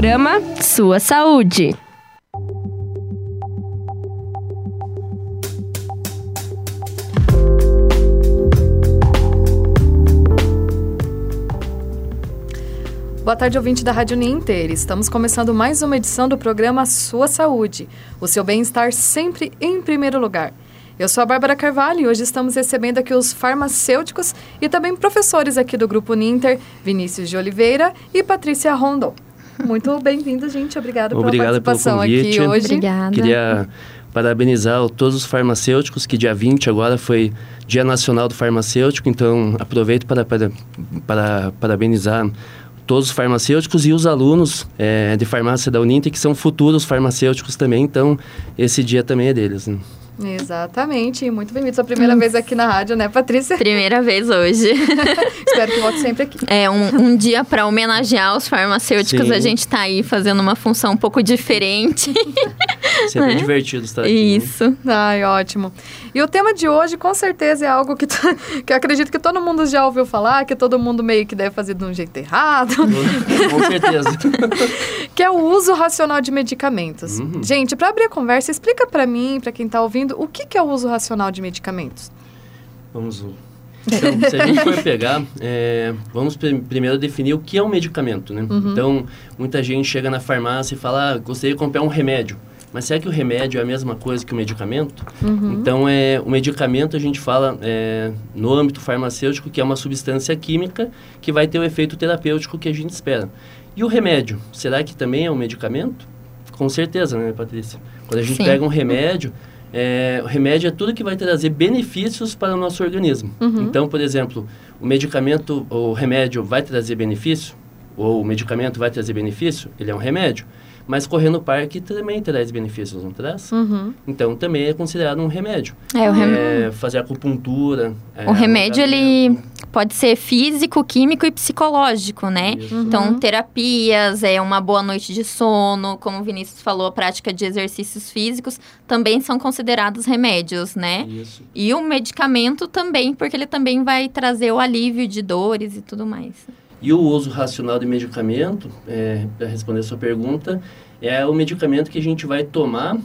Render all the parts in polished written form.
programa Sua Saúde. Boa tarde, ouvinte da Rádio Uninter. Estamos começando mais uma edição do programa Sua Saúde. O seu bem-estar sempre em primeiro lugar. Eu sou a Bárbara Carvalho e hoje estamos recebendo aqui os farmacêuticos e também professores aqui do Grupo Uninter, Vinícius de Oliveira e Patrícia Rondon. Muito bem-vindos, gente. Obrigada pela participação aqui hoje. Obrigada. Queria parabenizar todos os farmacêuticos, que dia 20 agora foi Dia Nacional do Farmacêutico, então aproveito para parabenizar todos os farmacêuticos e os alunos de farmácia da Uninter, que são futuros farmacêuticos também, então esse dia também é deles, né? Exatamente, muito bem-vindo. Sua primeira vez aqui na rádio, né, Patrícia? Primeira vez hoje. Espero que volte sempre aqui. É um dia para homenagear os farmacêuticos. Sim. A gente está aí fazendo uma função um pouco diferente. Sempre é divertido estar aqui. Isso. Né? Ai, ótimo. E o tema de hoje, com certeza, é algo que eu acredito que todo mundo já ouviu falar, que todo mundo meio que deve fazer de um jeito errado. Com certeza. Que é o uso racional de medicamentos. Uhum. Gente, para abrir a conversa, explica para mim, para quem está ouvindo, o que é o uso racional de medicamentos? Vamos lá. Então, se a gente for pegar, vamos primeiro definir o que é um medicamento, né? Uhum. Então, muita gente chega na farmácia e fala, gostaria de comprar um remédio. Mas será que o remédio é a mesma coisa que o medicamento? Uhum. Então, o medicamento a gente fala no âmbito farmacêutico que é uma substância química que vai ter o efeito terapêutico que a gente espera. E o remédio, será que também é um medicamento? Com certeza, né, Patrícia? Quando a gente pega um remédio, o remédio é tudo que vai trazer benefícios para o nosso organismo. Uhum. Então, por exemplo, o remédio vai trazer benefício? Ou o medicamento vai trazer benefício? Ele é um remédio. Mas correr no parque também traz benefícios, não traz? Uhum. Então, também é considerado um remédio. Fazer acupuntura. O remédio, ele pode ser físico, químico e psicológico, né? Isso. Então, terapias, uma boa noite de sono, como o Vinícius falou, a prática de exercícios físicos também são considerados remédios, né? Isso. E o medicamento também, porque ele também vai trazer o alívio de dores e tudo mais. E o uso racional de medicamento, para responder a sua pergunta, é o medicamento que a gente vai tomar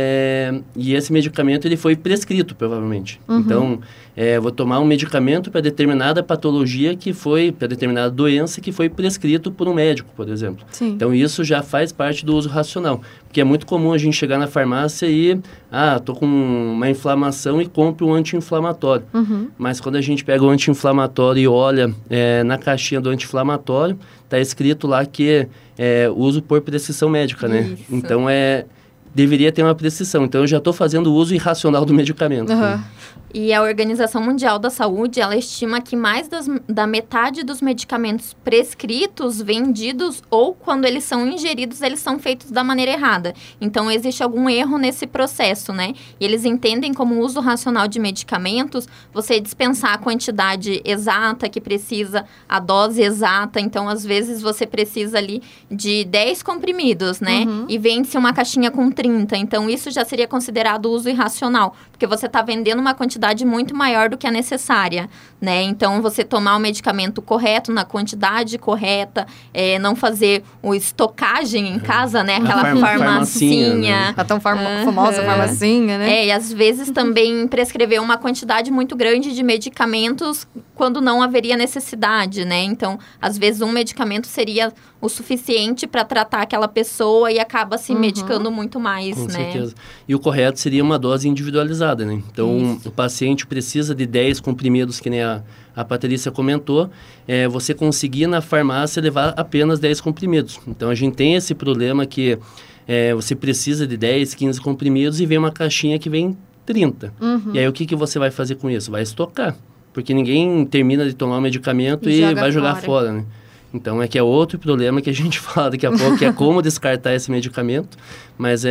e esse medicamento ele foi prescrito, provavelmente. Uhum. Então, vou tomar um medicamento para determinada patologia para determinada doença que foi prescrito por um médico, por exemplo. Sim. Então, isso já faz parte do uso racional. Porque é muito comum a gente chegar na farmácia e, tô com uma inflamação e compro um anti-inflamatório. Uhum. Mas quando a gente pega o anti-inflamatório e olha na caixinha do anti-inflamatório, está escrito lá que uso por prescrição médica, né? Isso. Então, deveria ter uma prescrição. Então, eu já estou fazendo o uso irracional do medicamento. Uhum. Né? E a Organização Mundial da Saúde, ela estima que mais da metade dos medicamentos prescritos, vendidos ou quando eles são ingeridos, eles são feitos da maneira errada. Então, existe algum erro nesse processo, né? E eles entendem como uso racional de medicamentos, você dispensar a quantidade exata que precisa, a dose exata. Então, às vezes, você precisa ali de 10 comprimidos, né? Uhum. E vende-se uma caixinha com 30. Então, isso já seria considerado uso irracional, porque você está vendendo uma quantidade muito maior do que a necessária, né? Então, você tomar o medicamento correto, na quantidade correta, não fazer o estocagem em casa, né? Aquela farmacinha. Né? A tão famosa farmacinha, né? E às vezes também prescrever uma quantidade muito grande de medicamentos quando não haveria necessidade, né? Então, às vezes um medicamento seria o suficiente para tratar aquela pessoa e acaba se medicando muito mais, Com né? certeza. E o correto seria uma dose individualizada, né? Então, o paciente precisa de 10 comprimidos, que nem a Patrícia comentou, você conseguir na farmácia levar apenas 10 comprimidos. Então, a gente tem esse problema que você precisa de 10, 15 comprimidos e vem uma caixinha que vem 30. Uhum. E aí, o que você vai fazer com isso? Vai estocar. Porque ninguém termina de tomar o medicamento e vai jogar fora, né? Então, que é outro problema que a gente fala daqui a pouco, que é como descartar esse medicamento. Mas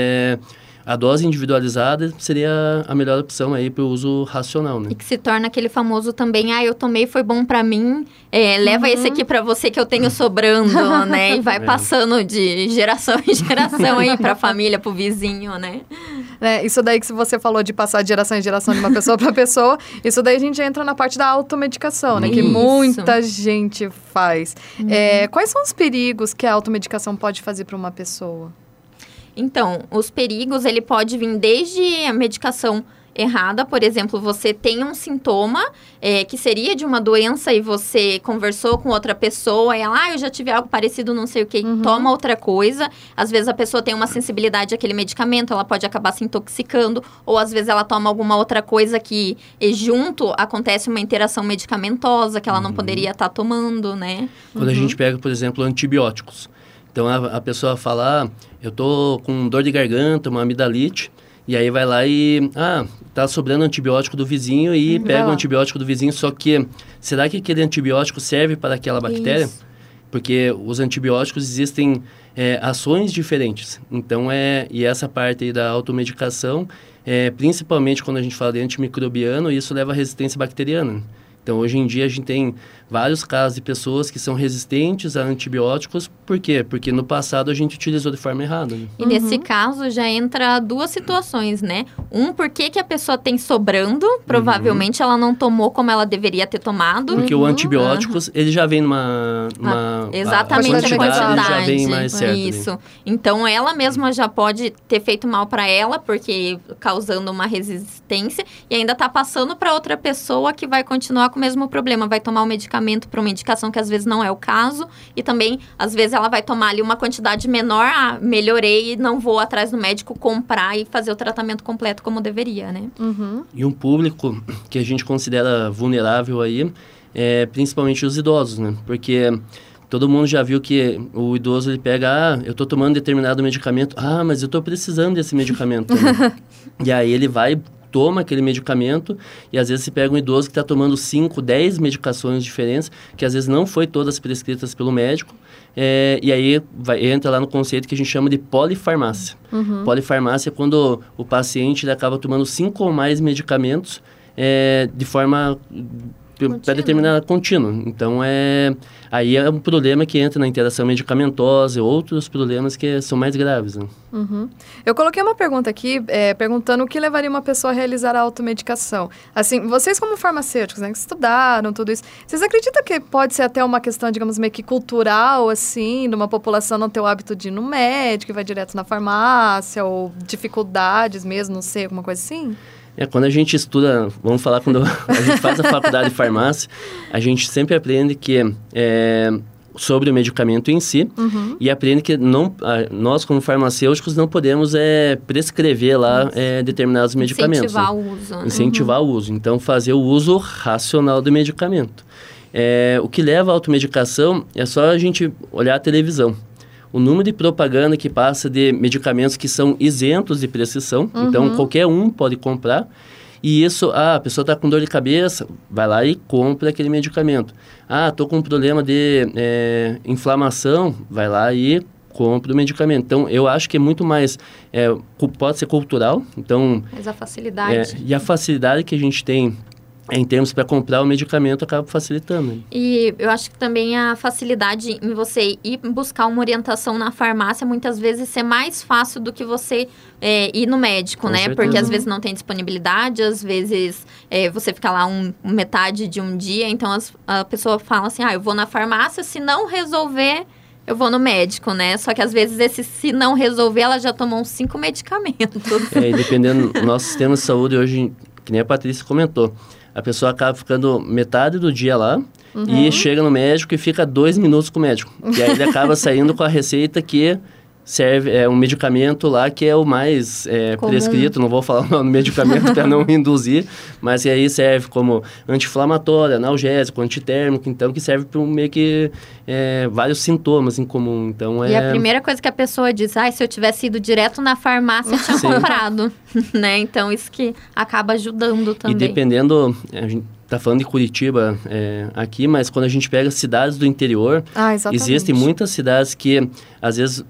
a dose individualizada seria a melhor opção aí para o uso racional, né? E que se torna aquele famoso também, eu tomei, foi bom para mim, leva esse aqui para você que eu tenho sobrando, né? E vai passando de geração em geração aí para a família, para o vizinho, né? né? Isso daí que você falou de passar de geração em geração de uma pessoa para pessoa, isso daí a gente entra na parte da automedicação, né? Que muita gente faz. Quais são os perigos que a automedicação pode fazer para uma pessoa? Então, os perigos, ele pode vir desde a medicação errada, por exemplo, você tem um sintoma que seria de uma doença e você conversou com outra pessoa e ela, eu já tive algo parecido, não sei o que, toma outra coisa. Às vezes a pessoa tem uma sensibilidade àquele medicamento, ela pode acabar se intoxicando, ou às vezes ela toma alguma outra coisa que junto acontece uma interação medicamentosa que ela não poderia estar tomando, né? Quando a gente pega, por exemplo, antibióticos. Então a pessoa fala, eu tô com dor de garganta, uma amidalite, e aí vai lá e, tá sobrando antibiótico do vizinho e pega o antibiótico do vizinho, só que será que aquele antibiótico serve para aquela bactéria? Isso. Porque os antibióticos existem ações diferentes. Então, e essa parte aí da automedicação, principalmente quando a gente fala de antimicrobiano, isso leva à resistência bacteriana. Então, hoje em dia, a gente tem vários casos de pessoas que são resistentes a antibióticos. Por quê? Porque no passado a gente utilizou de forma errada. Né? E nesse caso já entra duas situações, né? Por que a pessoa tem sobrando? Provavelmente ela não tomou como ela deveria ter tomado. Porque o antibióticos, ele já vem exatamente a quantidade. Já vem mais certo. Isso. Então, ela mesma já pode ter feito mal para ela, porque causando uma resistência, e ainda tá passando para outra pessoa que vai continuar com o mesmo problema. Vai tomar o medicamento para uma indicação que às vezes não é o caso, e também, às vezes, ela vai tomar ali uma quantidade menor, melhorei e não vou atrás do médico comprar e fazer o tratamento completo como deveria, né? E um público que a gente considera vulnerável aí principalmente os idosos, né? Porque todo mundo já viu que o idoso, ele pega, eu tô tomando determinado medicamento, mas eu tô precisando desse medicamento. Né? E aí ele vai, toma aquele medicamento, e às vezes se pega um idoso que está tomando 5, 10 medicações diferentes, que às vezes não foi todas prescritas pelo médico, e aí entra lá no conceito que a gente chama de polifarmácia. Polifarmácia é quando o paciente ele acaba tomando 5 ou mais medicamentos de forma pré-determinada, contínua. Então, aí é um problema que entra na interação medicamentosa e outros problemas que são mais graves. Né? Eu coloquei uma pergunta aqui, perguntando o que levaria uma pessoa a realizar a automedicação. Assim, vocês como farmacêuticos, né, que estudaram tudo isso, vocês acreditam que pode ser até uma questão, digamos, meio que cultural, assim, de uma população não ter o hábito de ir no médico e vai direto na farmácia, ou dificuldades mesmo, não sei, alguma coisa assim? Quando a gente estuda, vamos falar, quando a gente faz a faculdade de farmácia, a gente sempre aprende que sobre o medicamento em si, e aprende que nós, como farmacêuticos, não podemos prescrever lá determinados medicamentos. Incentivar o uso. Incentivar o uso. Então, fazer o uso racional do medicamento. O que leva à automedicação é só a gente olhar a televisão. O número de propaganda que passa de medicamentos que são isentos de prescrição, então qualquer um pode comprar, e isso, a pessoa está com dor de cabeça, vai lá e compra aquele medicamento. Estou com um problema de inflamação, vai lá e compra o medicamento. Então, eu acho que é muito mais, pode ser cultural, então... Mas a facilidade. E a facilidade que a gente tem em termos para comprar o medicamento acaba facilitando. E eu acho que também a facilidade em você ir buscar uma orientação na farmácia, muitas vezes ser mais fácil do que você ir no médico, né? Certeza. Porque às vezes não tem disponibilidade, às vezes você fica lá metade de um dia, então a pessoa fala assim, eu vou na farmácia, se não resolver, eu vou no médico, né? Só que às vezes se não resolver, ela já tomou uns 5 medicamentos. E dependendo do nosso sistema de saúde hoje, que nem a Patrícia comentou, a pessoa acaba ficando metade do dia lá e chega no médico e fica 2 minutos com o médico. E aí ele acaba saindo com a receita que serve, um medicamento lá que é o mais prescrito, não vou falar o nome do medicamento para não induzir, mas que aí serve como anti-inflamatório, analgésico, antitérmico, então que serve para meio que vários sintomas em comum. Então, E a primeira coisa que a pessoa diz, se eu tivesse ido direto na farmácia, eu tinha comprado, né? Então, isso que acaba ajudando também. E dependendo, a gente está falando de Curitiba aqui, mas quando a gente pega cidades do interior, existem muitas cidades que, às vezes,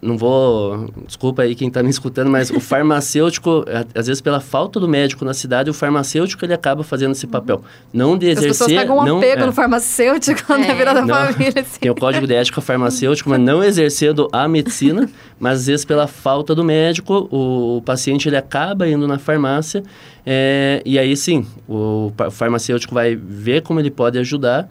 desculpa aí quem está me escutando, mas o farmacêutico, às vezes pela falta do médico na cidade, o farmacêutico ele acaba fazendo esse papel. Não de exercer... As pessoas pegam um apego no farmacêutico na vida da família. Assim. Tem o código de ética farmacêutico, mas não exercendo a medicina, mas às vezes pela falta do médico, o paciente ele acaba indo na farmácia, e aí sim, o farmacêutico vai ver como ele pode ajudar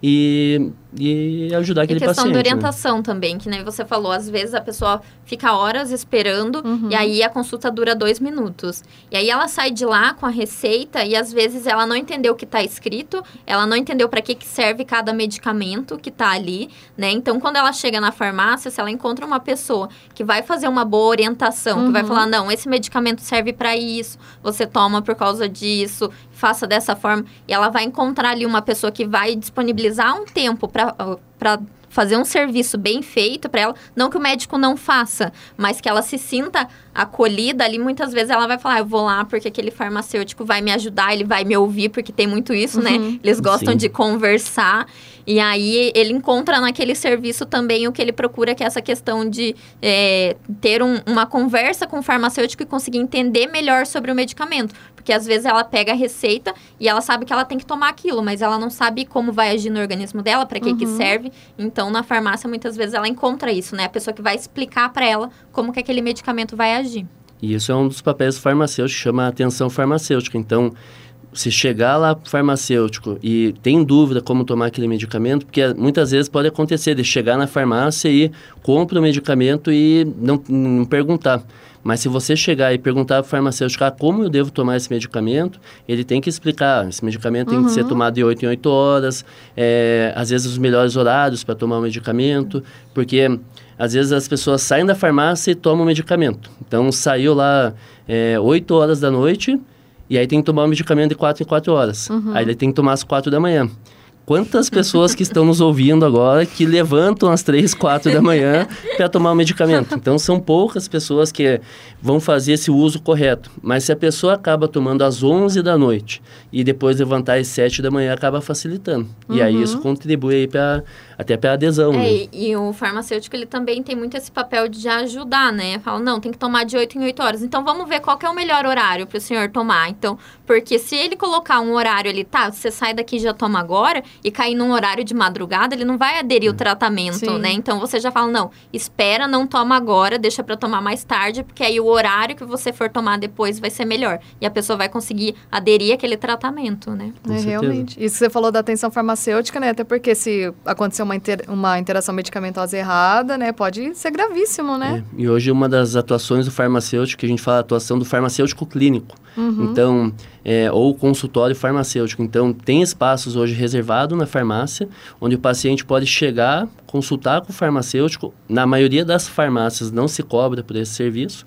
e ajudar aquele paciente. E questão de orientação, né? Também, que nem você falou, às vezes a pessoa fica horas esperando e aí a consulta dura 2 minutos. E aí ela sai de lá com a receita e às vezes ela não entendeu o que está escrito, ela não entendeu para que serve cada medicamento que está ali, né? Então, quando ela chega na farmácia, se ela encontra uma pessoa que vai fazer uma boa orientação, que vai falar, não, esse medicamento serve para isso, você toma por causa disso, faça dessa forma, e ela vai encontrar ali uma pessoa que vai disponibilizar um tempo para fazer um serviço bem feito para ela, não que o médico não faça, mas que ela se sinta acolhida ali, muitas vezes ela vai falar, eu vou lá porque aquele farmacêutico vai me ajudar, ele vai me ouvir, porque tem muito isso, né? Eles gostam de conversar, e aí ele encontra naquele serviço também o que ele procura, que é essa questão de ter uma conversa com o farmacêutico e conseguir entender melhor sobre o medicamento. Porque às vezes ela pega a receita e ela sabe que ela tem que tomar aquilo, mas ela não sabe como vai agir no organismo dela, para que serve. Então, na farmácia, muitas vezes ela encontra isso, né? A pessoa que vai explicar para ela como que aquele medicamento vai agir. E isso é um dos papéis do farmacêutico, chama a atenção farmacêutica. Então, se chegar lá pro farmacêutico e tem dúvida como tomar aquele medicamento, porque muitas vezes pode acontecer de chegar na farmácia e compra o medicamento e não perguntar. Mas se você chegar e perguntar para o farmacêutico como eu devo tomar esse medicamento, ele tem que explicar. Esse medicamento tem que ser tomado de 8 em 8 horas, às vezes os melhores horários para tomar o medicamento, porque às vezes as pessoas saem da farmácia e tomam o medicamento. Então, saiu lá 8 horas da noite e aí tem que tomar o medicamento de 4 em 4 horas. Aí ele tem que tomar às 4 da manhã. Quantas pessoas que estão nos ouvindo agora que levantam às 3, 4 da manhã para tomar o medicamento? Então, são poucas pessoas que vão fazer esse uso correto. Mas se a pessoa acaba tomando às 11 da noite e depois levantar às 7 da manhã, acaba facilitando. E aí isso contribui até para a adesão. Né? E o farmacêutico, ele também tem muito esse papel de ajudar, né? Fala, não, tem que tomar de 8 em 8 horas. Então, vamos ver qual que é o melhor horário para o senhor tomar. Então, porque se ele colocar um horário ali, tá, você sai daqui e já toma agora, e cair num horário de madrugada, ele não vai aderir o tratamento, né? Então, você já fala, não, espera, não toma agora, deixa para tomar mais tarde, porque aí o horário que você for tomar depois vai ser melhor. E a pessoa vai conseguir aderir àquele tratamento, né? Realmente. Isso que você falou da atenção farmacêutica, né? Até porque se acontecer uma interação medicamentosa errada, né? Pode ser gravíssimo, né? E hoje uma das atuações do farmacêutico, que a gente fala, a atuação do farmacêutico clínico. Então, ou consultório farmacêutico. Então, tem espaços hoje reservados na farmácia, onde o paciente pode chegar, consultar com o farmacêutico. Na maioria das farmácias não se cobra por esse serviço.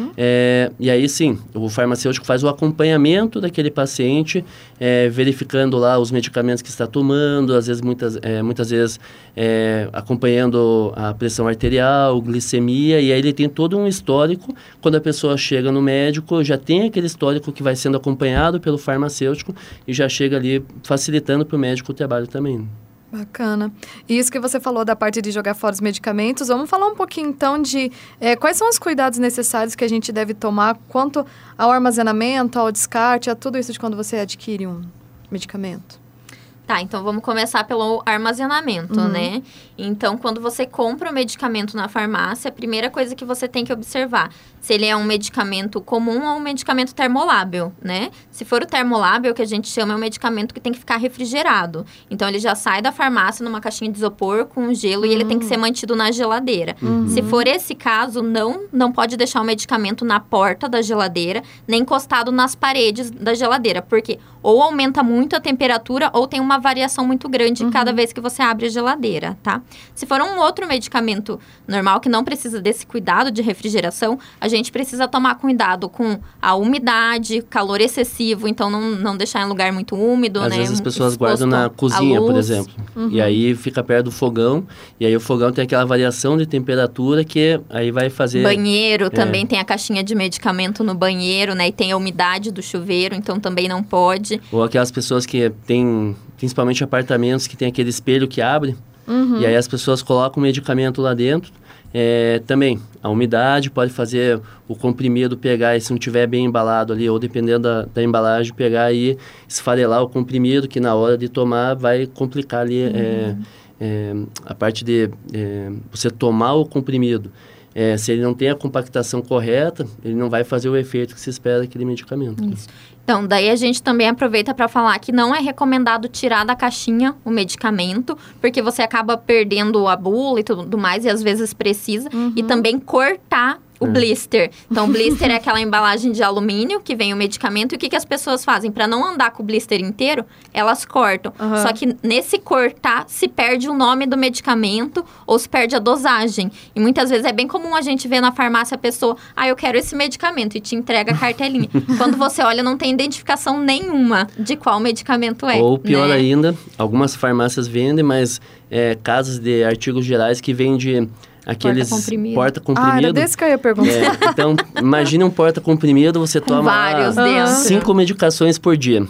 E aí, sim, o farmacêutico faz o acompanhamento daquele paciente, verificando lá os medicamentos que está tomando, às vezes, muitas vezes, acompanhando a pressão arterial, glicemia, e aí ele tem todo um histórico. Quando a pessoa chega no médico, já tem aquele histórico que vai sendo acompanhado pelo farmacêutico e já chega ali facilitando para o médico o trabalho também. Bacana. E isso que você falou da parte de jogar fora os medicamentos, vamos falar um pouquinho então de quais são os cuidados necessários que a gente deve tomar quanto ao armazenamento, ao descarte, a tudo isso de quando você adquire um medicamento. Tá, então vamos começar pelo armazenamento, né? Então, quando você compra o medicamento na farmácia, a primeira coisa que você tem que observar, se ele é um medicamento comum ou um medicamento termolábil, né? Se for o termolábil, que a gente chama, é um medicamento que tem que ficar refrigerado. Então, ele já sai da farmácia numa caixinha de isopor com gelo e ele tem que ser mantido na geladeira. Se for esse caso, não pode deixar o medicamento na porta da geladeira, nem encostado nas paredes da geladeira, porque ou aumenta muito a temperatura ou tem uma variação muito grande cada vez que você abre a geladeira, tá? Se for um outro medicamento normal que não precisa desse cuidado de refrigeração, a gente precisa tomar cuidado com a umidade, calor excessivo, então não deixar em lugar muito úmido, Às né? vezes as pessoas guardam na cozinha, por exemplo, e aí fica perto do fogão, e aí o fogão tem aquela variação de temperatura que aí vai fazer... Banheiro, também tem a caixinha de medicamento no banheiro, né? E tem a umidade do chuveiro, então também não pode. Ou aquelas pessoas que têm, principalmente apartamentos, que tem aquele espelho que abre, e aí as pessoas colocam o medicamento lá dentro. Também, a umidade pode fazer o comprimido pegar, e se não estiver bem embalado ali, ou dependendo da embalagem, pegar e esfarelar o comprimido, que na hora de tomar vai complicar ali a parte de você tomar o comprimido. se ele não tem a compactação correta, ele não vai fazer o efeito que se espera daquele medicamento. Isso. Então, daí a gente também aproveita para falar que não é recomendado tirar da caixinha o medicamento, porque você acaba perdendo a bula e tudo mais, e às vezes precisa. E também cortar o blister. Então, o blister é aquela embalagem de alumínio que vem o medicamento. E o que as pessoas fazem? Para não andar com o blister inteiro, elas cortam. Só que nesse cortar, se perde o nome do medicamento ou se perde a dosagem. E muitas vezes é bem comum a gente ver na farmácia a pessoa, eu quero esse medicamento, e te entrega a cartelinha. Quando você olha, não tem identificação nenhuma de qual medicamento é. Ou pior ainda, algumas farmácias vendem, mas casas de artigos gerais que vendem aqueles porta-comprimido. Era desse que eu ia perguntar. Então, imagine um porta-comprimido, você toma vários dentro. 5 medicações por dia.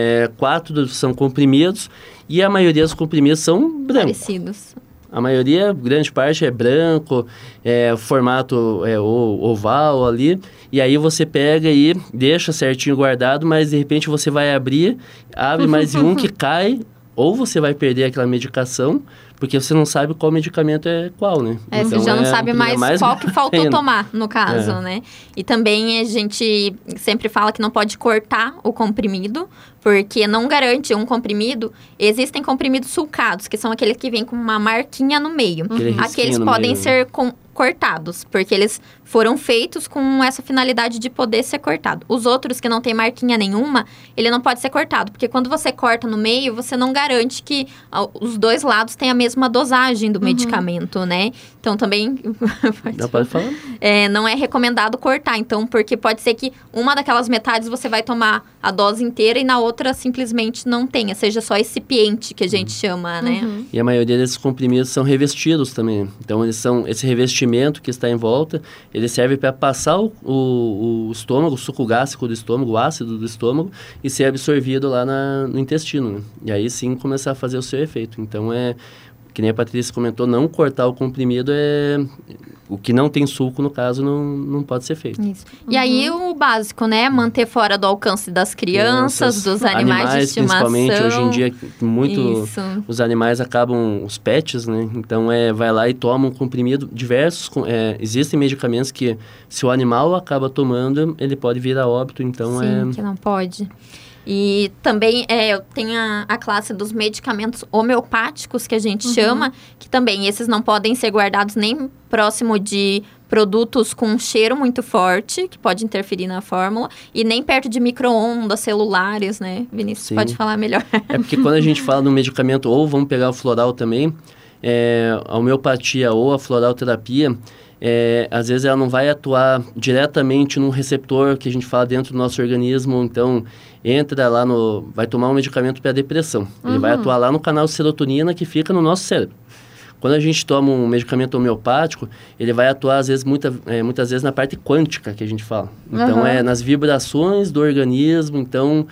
4 são comprimidos e a maioria dos comprimidos são brancos. Parecidos. A maioria, grande parte, é branco, formato oval ali. E aí você pega e deixa certinho guardado, mas de repente você vai abrir, abre mais um que cai, ou você vai perder aquela medicação, porque você não sabe qual medicamento é qual, né? Então, você já não sabe mais qual que faltou tomar, no caso, né? E também a gente sempre fala que não pode cortar o comprimido, porque não garante um comprimido. Existem comprimidos sulcados, que são aqueles que vêm com uma marquinha no meio. Aqueles podem ser cortados, porque eles foram feitos com essa finalidade de poder ser cortado. Os outros que não tem marquinha nenhuma, ele não pode ser cortado, porque quando você corta no meio, você não garante que os dois lados têm a mesma dosagem do medicamento, né? Então, também... pode falar? Não é recomendado cortar, então, porque pode ser que uma daquelas metades você vai tomar a dose inteira e na outra simplesmente não tenha, seja só recipiente que a gente chama, né? E a maioria desses comprimidos são revestidos também. Então, esse revestimento que está em volta, ele serve para passar o estômago, o suco gástrico do estômago, o ácido do estômago, e ser absorvido lá no intestino, né? E aí sim começar a fazer o seu efeito. Então, que nem a Patrícia comentou, não cortar o comprimido o que não tem suco, no caso, não pode ser feito. Isso. E aí o básico, né? Manter fora do alcance das crianças, dos animais de estimação. Principalmente, hoje em dia, os animais acabam, os pets, né? Então, vai lá e toma um comprimido, diversos, existem medicamentos que, se o animal acaba tomando, ele pode vir a óbito, então Sim, que não pode. E também eu tenho a classe dos medicamentos homeopáticos, que a gente chama, que também esses não podem ser guardados nem próximo de produtos com um cheiro muito forte, que pode interferir na fórmula, e nem perto de micro-ondas, celulares, né? Vinícius, Sim. pode falar melhor. Porque quando a gente fala no medicamento, ou vamos pegar o floral também, a homeopatia ou a floralterapia, às vezes ela não vai atuar diretamente num receptor que a gente fala dentro do nosso organismo, então entra lá vai tomar um medicamento para depressão. Ele vai atuar lá no canal de serotonina que fica no nosso cérebro. Quando a gente toma um medicamento homeopático, ele vai atuar, às vezes, muitas vezes na parte quântica que a gente fala. Então, nas vibrações do organismo, então,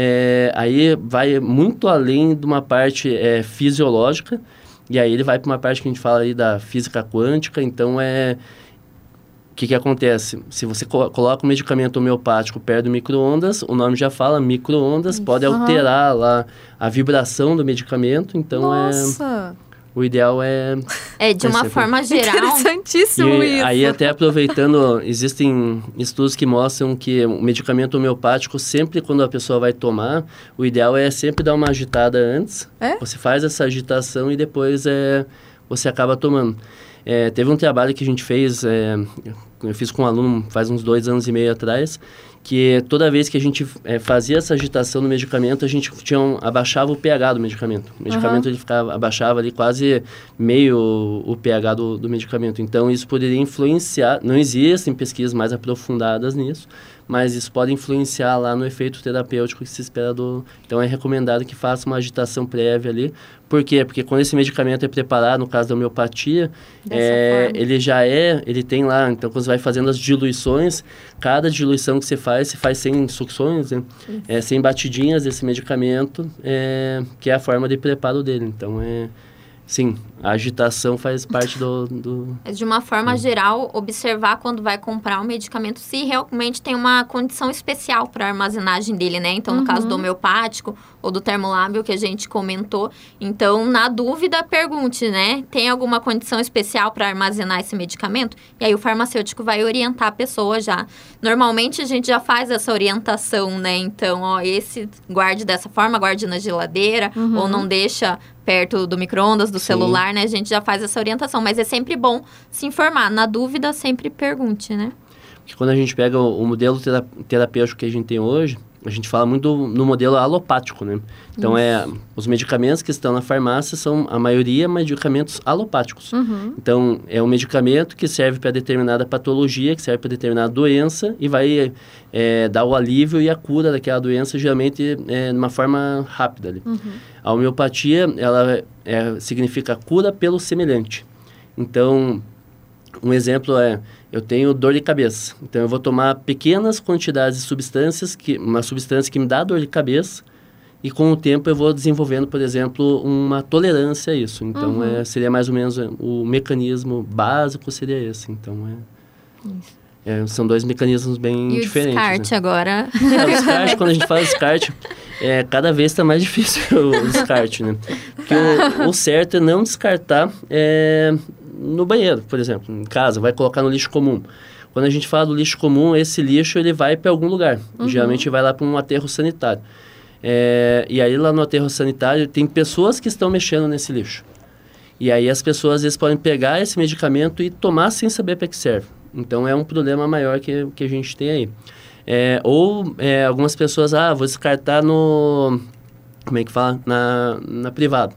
aí vai muito além de uma parte fisiológica. E aí ele vai para uma parte que a gente fala aí da física quântica, então o que acontece? Se você coloca um medicamento homeopático perto do micro-ondas, o nome já fala micro-ondas, pode alterar lá a vibração do medicamento, então o ideal de uma forma geral. Interessantíssimo isso. Aí, até aproveitando, existem estudos que mostram que o medicamento homeopático, sempre quando a pessoa vai tomar, o ideal é sempre dar uma agitada antes. Você faz essa agitação e depois você acaba tomando. Teve um trabalho que a gente fez, eu fiz com um aluno faz uns 2 anos e meio atrás, que toda vez que a gente fazia essa agitação no medicamento, a gente abaixava o pH do medicamento. O medicamento ele abaixava ali quase meio o pH do medicamento. Então, isso poderia influenciar, não existem pesquisas mais aprofundadas nisso, mas isso pode influenciar lá no efeito terapêutico que se espera Então, é recomendado que faça uma agitação prévia ali. Por quê? Porque quando esse medicamento é preparado, no caso da homeopatia, ele tem lá, então quando você vai fazendo as diluições, cada diluição que você faz sem sucções, né? sem batidinhas desse medicamento, que é a forma de preparo dele. Então, Sim, a agitação faz parte do... De uma forma geral, observar quando vai comprar um medicamento se realmente tem uma condição especial para a armazenagem dele, né? Então, no caso do homeopático ou do termolábio que a gente comentou. Então, na dúvida, pergunte, né? Tem alguma condição especial para armazenar esse medicamento? E aí o farmacêutico vai orientar a pessoa já. Normalmente, a gente já faz essa orientação, né? Então, ó, esse guarde dessa forma, guarde na geladeira, ou não deixa perto do micro-ondas, do celular, né? A gente já faz essa orientação, mas é sempre bom se informar. Na dúvida, sempre pergunte, né? Porque quando a gente pega o modelo terapêutico que a gente tem hoje, a gente fala muito no modelo alopático, né? Então, os medicamentos que estão na farmácia são, a maioria, medicamentos alopáticos. Então, é um medicamento que serve para determinada patologia, que serve para determinada doença e vai dar o alívio e a cura daquela doença, geralmente, de uma forma rápida ali. A homeopatia, ela significa cura pelo semelhante. Então, um exemplo eu tenho dor de cabeça. Então, eu vou tomar pequenas quantidades de substâncias, uma substância que me dá dor de cabeça, e com o tempo eu vou desenvolvendo, por exemplo, uma tolerância a isso. Então, seria mais ou menos o mecanismo básico seria esse. Então, são dois mecanismos bem diferentes. E o descarte, né? Agora? O descarte, quando a gente fala descarte, cada vez está mais difícil o descarte, né? Porque o certo é não descartar no banheiro, por exemplo, em casa, vai colocar no lixo comum. Quando a gente fala do lixo comum, esse lixo ele vai para algum lugar. Geralmente vai lá para um aterro sanitário. E aí lá no aterro sanitário tem pessoas que estão mexendo nesse lixo. E aí as pessoas às vezes podem pegar esse medicamento e tomar sem saber para que serve. Então é um problema maior que a gente tem aí. Algumas pessoas, vou descartar no... Como é que fala? Na privada.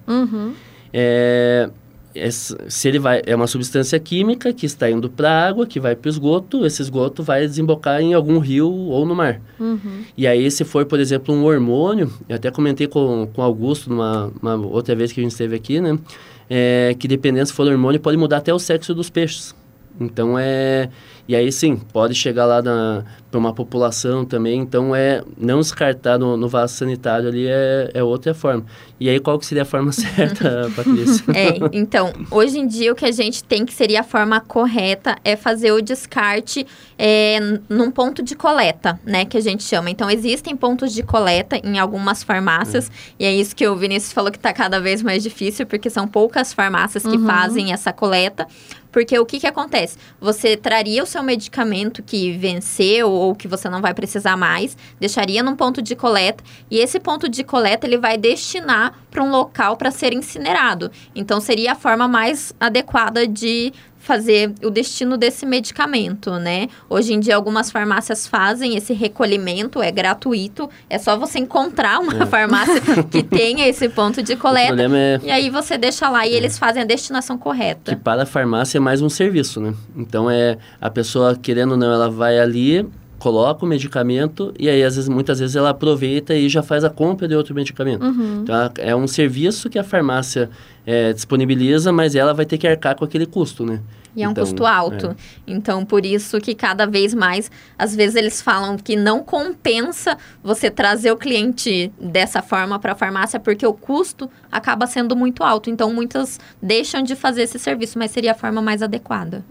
Se ele é uma substância química que está indo para a água, que vai para o esgoto, esse esgoto vai desembocar em algum rio ou no mar. E aí, se for, por exemplo, um hormônio, eu até comentei com o Augusto numa outra vez que a gente esteve aqui, né? Que dependendo se for hormônio, pode mudar até o sexo dos peixes. Então, e aí sim, pode chegar lá para uma população também. Então, não descartar no vaso sanitário ali é outra forma. E aí, qual que seria a forma certa, Patrícia? Então, hoje em dia, o que a gente tem que seria a forma correta é fazer o descarte num ponto de coleta, né? Que a gente chama. Então, existem pontos de coleta em algumas farmácias. E é isso que o Vinícius falou que está cada vez mais difícil, porque são poucas farmácias que fazem essa coleta. Porque o que acontece? Você traria o seu medicamento que venceu ou que você não vai precisar mais, deixaria num ponto de coleta, e esse ponto de coleta ele vai destinar para um local para ser incinerado. Então, seria a forma mais adequada de fazer o destino desse medicamento, né? Hoje em dia, algumas farmácias fazem esse recolhimento, é gratuito. É só você encontrar uma farmácia que tenha esse ponto de coleta. E aí você deixa lá e eles fazem a destinação correta. Que para a farmácia é mais um serviço, né? Então, a pessoa, querendo ou não, ela vai ali, coloca o medicamento e aí, muitas vezes, ela aproveita e já faz a compra de outro medicamento. Então, é um serviço que a farmácia disponibiliza, mas ela vai ter que arcar com aquele custo, né? E é um custo alto. Então, por isso que cada vez mais, às vezes eles falam que não compensa você trazer o cliente dessa forma para a farmácia, porque o custo acaba sendo muito alto. Então, muitas deixam de fazer esse serviço, mas seria a forma mais adequada.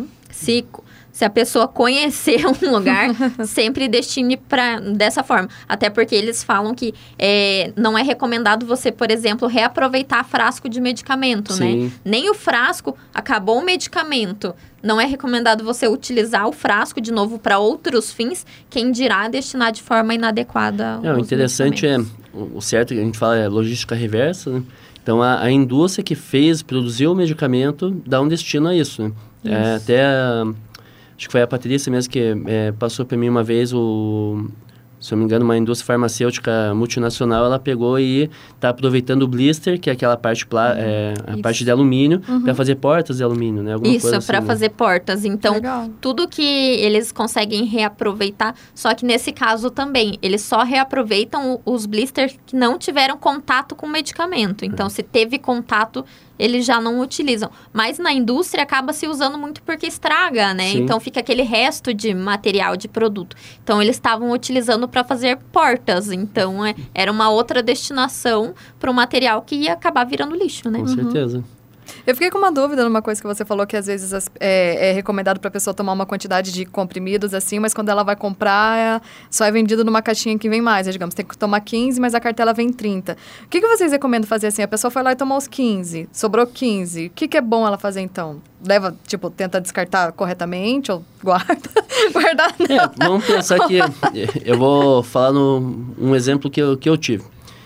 Se a pessoa conhecer um lugar, sempre destine dessa forma. Até porque eles falam que não é recomendado você, por exemplo, reaproveitar frasco de medicamento, né? Nem o frasco, acabou o medicamento. Não é recomendado você utilizar o frasco de novo para outros fins, quem dirá destinar de forma inadequada. O interessante o certo que a gente fala é logística reversa, né? Então, a indústria que produziu o medicamento, dá um destino a isso, né? Acho que foi a Patrícia mesmo que passou para mim uma vez, se eu não me engano, uma indústria farmacêutica multinacional, ela pegou e está aproveitando o blister, que é aquela parte, a parte de alumínio, para fazer portas de alumínio, né? Alguma coisa assim, para fazer portas. Então, tudo que eles conseguem reaproveitar, só que nesse caso também, eles só reaproveitam os blisters que não tiveram contato com o medicamento. Então, se teve contato, eles já não utilizam. Mas na indústria acaba se usando muito porque estraga, né? Sim. Então fica aquele resto de material, de produto. Então eles estavam utilizando para fazer portas. Então era uma outra destinação para um material que ia acabar virando lixo, né? Com certeza. Eu fiquei com uma dúvida numa coisa que você falou, que às vezes é recomendado para a pessoa tomar uma quantidade de comprimidos assim, mas quando ela vai comprar, só é vendido numa caixinha que vem mais. Digamos, tem que tomar 15, mas a cartela vem 30. O que vocês recomendam fazer assim? A pessoa foi lá e tomou os 15, sobrou 15. O que é bom ela fazer então? Leva, tipo, tenta descartar corretamente ou guarda? Guardar não. Vamos pensar que... Eu vou falar um exemplo que eu tive.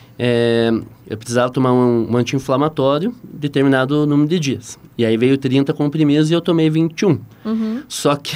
Eu precisava tomar um anti-inflamatório determinado número de dias. E aí veio 30 comprimidos e eu tomei 21. Uhum. Só que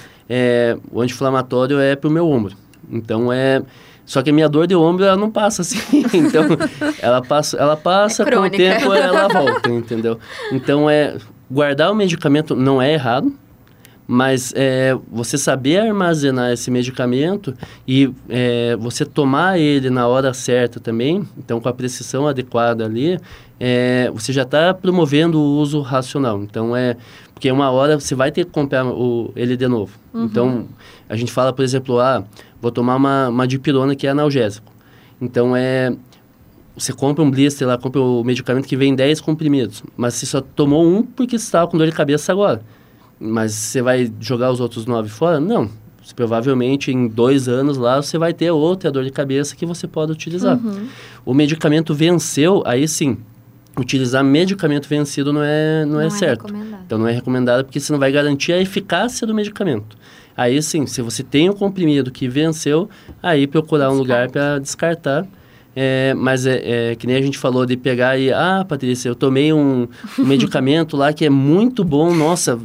o anti-inflamatório é pro meu ombro. Então, só que a minha dor de ombro, ela não passa assim. Então, ela passa com o tempo, ela volta, entendeu? Então, guardar o medicamento não é errado. Mas você saber armazenar esse medicamento e você tomar ele na hora certa também, então com a precisão adequada ali, você já está promovendo o uso racional. Então, porque uma hora você vai ter que comprar ele de novo. Uhum. Então, a gente fala, por exemplo, vou tomar uma dipirona que é analgésico. Então, você compra um blister lá, compra o medicamento que vem 10 comprimidos, mas você só tomou um porque você estava com dor de cabeça agora. Mas você vai jogar os outros 9 fora? Não. Provavelmente em 2 anos lá você vai ter outra dor de cabeça que você pode utilizar. Uhum. O medicamento venceu, aí sim, utilizar medicamento vencido não é certo. Então não é recomendado porque você não vai garantir a eficácia do medicamento. Aí sim, se você tem um comprimido que venceu, aí procurar um lugar para descartar. Mas que nem a gente falou de pegar e... Patrícia, eu tomei um medicamento lá que é muito bom, nossa...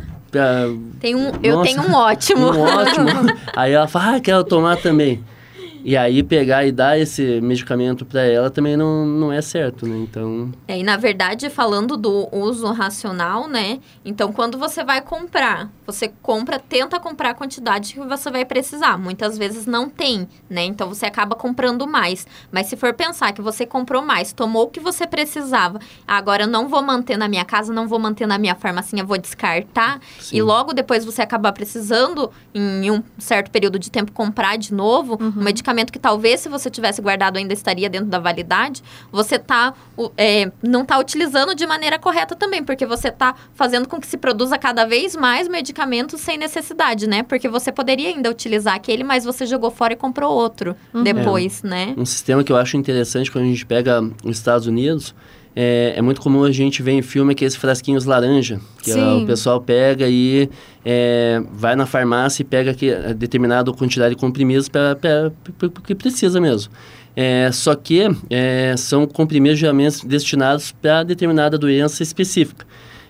Eu tenho um ótimo. Um ótimo. Aí ela fala, quero tomar também. E aí pegar e dar esse medicamento para ela também não é certo, né? Então... E na verdade, falando do uso racional, né? Então, quando você vai comprar, tenta comprar a quantidade que você vai precisar. Muitas vezes não tem, né? Então, você acaba comprando mais. Mas se for pensar que você comprou mais, tomou o que você precisava, agora eu não vou manter na minha casa, não vou manter na minha farmacinha, vou descartar. Sim. E logo depois você acabar precisando, em um certo período de tempo, comprar de novo, um medicamento que talvez, se você tivesse guardado, ainda estaria dentro da validade, você não está utilizando de maneira correta também, porque você está fazendo com que se produza cada vez mais medicamentos sem necessidade, né? Porque você poderia ainda utilizar aquele, mas você jogou fora e comprou outro depois, né? Um sistema que eu acho interessante quando a gente pega os Estados Unidos... É muito comum a gente ver em filme aqueles frasquinhos laranja, que o pessoal pega e vai na farmácia e pega determinada quantidade de comprimidos porque precisa mesmo. Só que são comprimidos geralmente destinados para determinada doença específica.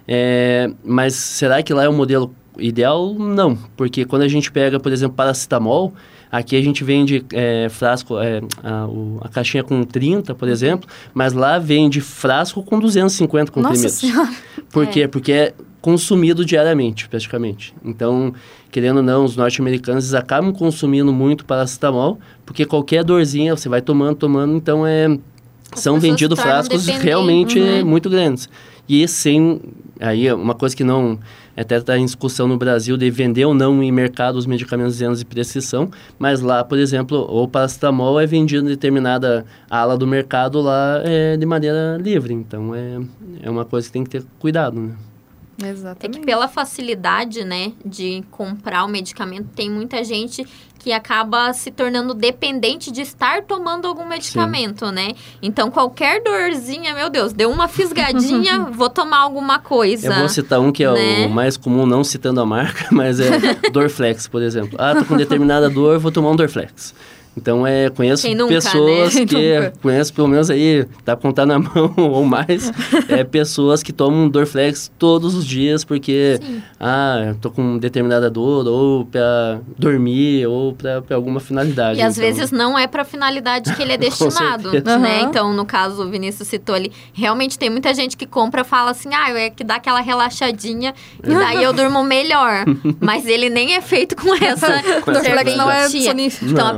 Mas será que lá é o modelo ideal? Não, porque quando a gente pega, por exemplo, paracetamol... Aqui a gente vende frasco, a caixinha com 30, por exemplo, mas lá vende frasco com 250 comprimidos. Nossa Senhora! Por quê? Porque é consumido diariamente, praticamente. Então, querendo ou não, os norte-americanos eles acabam consumindo muito paracetamol, porque qualquer dorzinha você vai tomando, então são vendidos frascos realmente muito grandes. E aí uma coisa que não... Até está em discussão no Brasil de vender ou não em mercado os medicamentos de anos de prescrição, mas lá, por exemplo, o paracetamol é vendido em determinada ala do mercado lá de maneira livre. Então, é uma coisa que tem que ter cuidado, né? Exatamente. É que pela facilidade, né, de comprar o medicamento, tem muita gente que acaba se tornando dependente de estar tomando algum medicamento, né? Então, qualquer dorzinha, meu Deus, deu uma fisgadinha, vou tomar alguma coisa. Eu vou citar um que é o mais comum, não citando a marca, mas é Dorflex, por exemplo. Tô com determinada dor, vou tomar um Dorflex. Então, conheço pessoas que... Conheço pelo menos aí, dá pra contar na mão ou mais, pessoas que tomam Dorflex todos os dias porque... eu tô com determinada dor, ou pra dormir, ou pra alguma finalidade. E às vezes não é pra finalidade que ele é destinado, né? Então, no caso, o Vinícius citou ali, realmente tem muita gente que compra e fala assim, que dá aquela relaxadinha, e daí eu durmo melhor. Mas ele nem é feito com essa Dorflex não é sonífero. Então, a pessoa já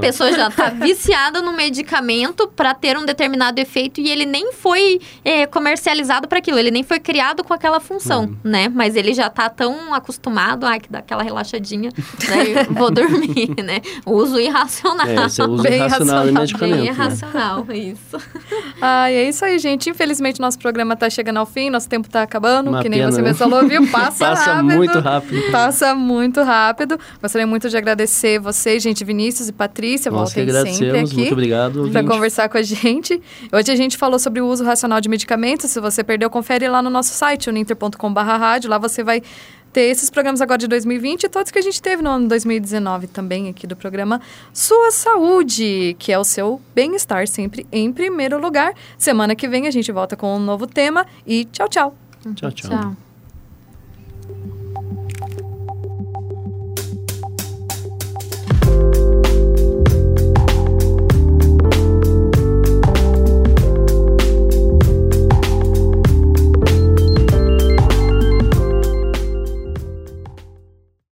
já tá viciada no medicamento para ter um determinado efeito e ele nem foi comercializado para aquilo, ele nem foi criado com aquela função, né? Mas ele já tá tão acostumado, que dá aquela relaxadinha, né? Vou dormir, né? O uso irracional. Esse é o uso irracional do medicamento. Bem irracional, isso. É isso aí, gente. Infelizmente, nosso programa tá chegando ao fim, nosso tempo tá acabando, Uma que nem pena, você né? mesmo falou, viu? Passa muito rápido. Passa muito rápido. Gostaria muito de agradecer vocês, gente, Vinícius e Patrícia, Nós que voltem sempre agradecemos, aqui. muito obrigado. Para conversar com a gente. Hoje a gente falou sobre o uso racional de medicamentos. Se você perdeu, confere lá no nosso site, uninter.com/rádio. Lá você vai ter esses programas agora de 2020 e todos que a gente teve no ano 2019 também aqui do programa Sua Saúde, que é o seu bem-estar sempre em primeiro lugar. Semana que vem a gente volta com um novo tema e tchau, tchau. Tchau, tchau. Tchau.